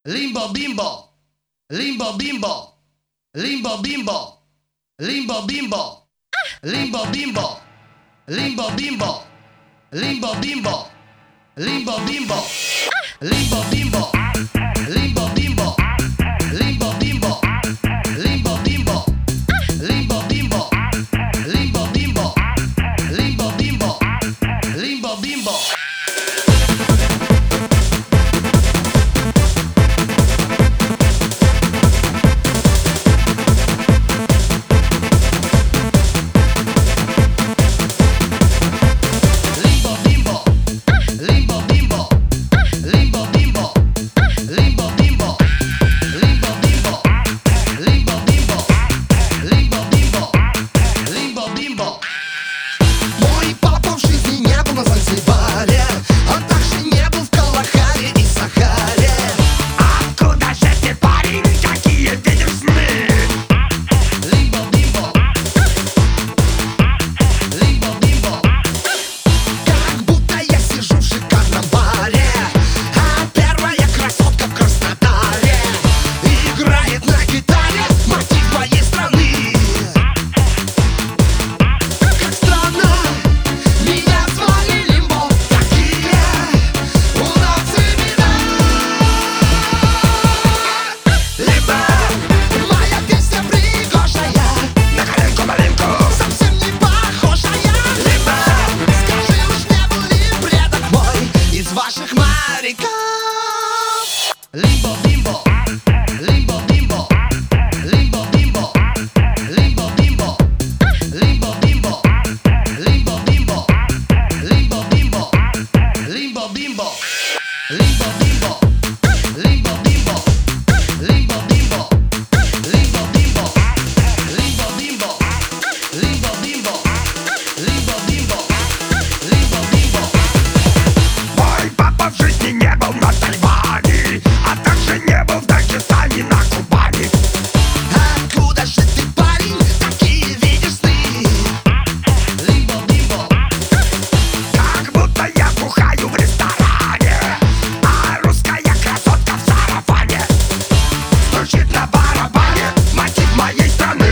Limbo bimbo, limbo bimbo, limbo bimbo, limbo bimbo, limbo bimbo, limbo bimbo, limbo bimbo, limbo bimbo, limbo bimbo, limbo bimbo, limbo bimbo, limbo bimbo, limbo bimbo, limbo bimbo, limbo bimbo, limbo bimbo. Мой папа в жизни не был на Занзибаре, он также не был в Калахаре и Сахаре. Откуда же ты, парень, какие видишь сны? Limbo-bimbo, limbo-bimbo. Как будто я сижу в шикарном баре, а первая красотка в Краснодаре играет на гитаре мотив моей страны. Как странно, меня звали Лимбо, такие у нас имена. Лимбо, моя песня пригожая, на коленку-маленьку совсем не похожая. Лимбо, скажи уж, не был ли предок мой из ваших моряков? Limbo-bimbo, limbo-bimbo, limbo-bimbo, limbo-bimbo, limbo-bimbo, limbo-bimbo, limbo-bimbo, limbo-bimbo, limbo-bimbo, limbo-bimbo, limbo-bimbo, limbo-bimbo, limbo-bimbo, limbo-bimbo, limbo-bimbo, limbo-bimbo. Мой папа в жизни не был на Тайване, а также не был в Дагестане, на Кубани. Откуда же ты, парень, такие видишь сны? Limbo-bimbo, Как будто я бухаю в ресторане, а русская красотка в сарафане стучит на барабане мотив моей страны.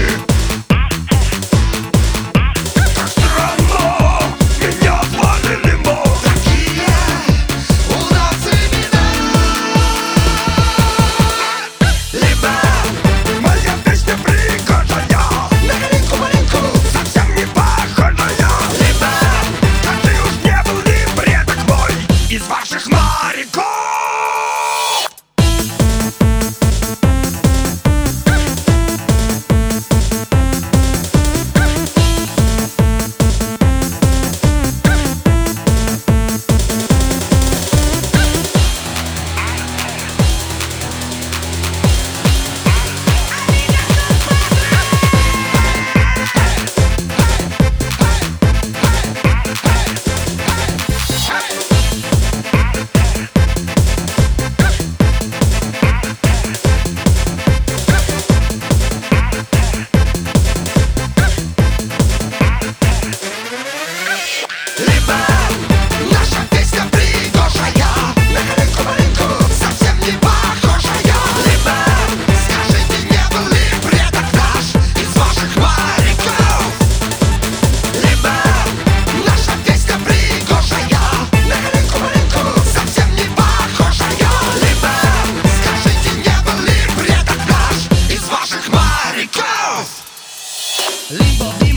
Как странно, меня звали Лимбо, такие у нас имена. Лимбо, моя песня пригожая, на коленку-маленьку совсем не похожая. Лимбо, скажи уж, не был ли предок мой из ваших моряков? Лимбо, наша песня пригожая, на коленку-маленьку совсем не похожая. Лимбо, скажите, не был ли предок наш из ваших моряков? Лимбо, наша песня пригожая, на коленку-маленьку совсем не похожая. Лимбо, скажите, не был ли предок наш из ваших моряков? limbo-bimbo.